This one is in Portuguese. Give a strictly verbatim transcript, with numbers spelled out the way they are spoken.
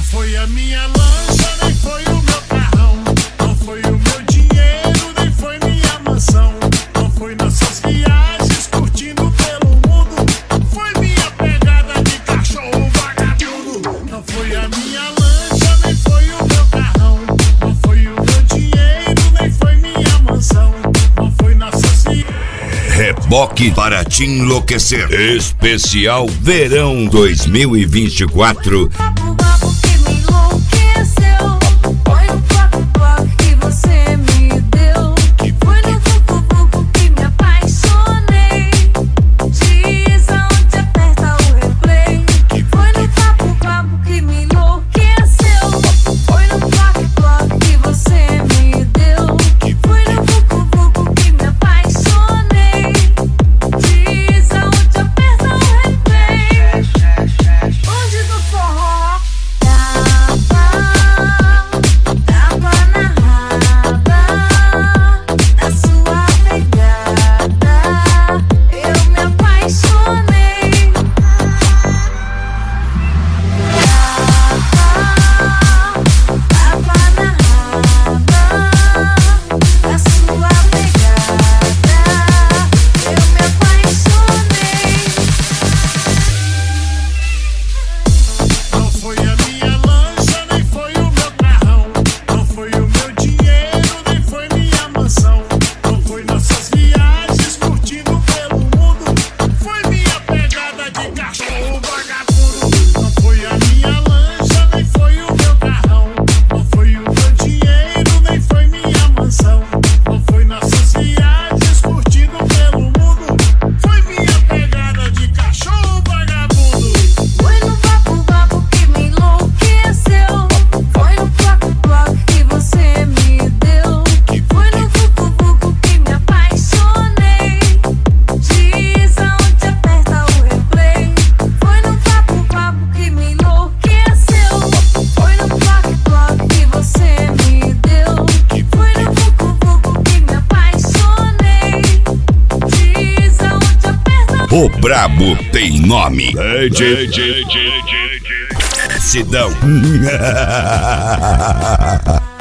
foi a minha lancha, nem foi o meu carrão. Não foi o meu dinheiro, nem foi minha mansão. Não foi nossas viagens curtindo pelo mundo. Foi minha pegada de cachorro vagabundo. Não foi a minha lancha, nem foi o meu carrão. Não foi o meu dinheiro, nem foi minha mansão. Não foi nossas viagens. Reboque para te enlouquecer. Especial Verão dois mil e vinte e quatro. O brabo tem nome. Sidão.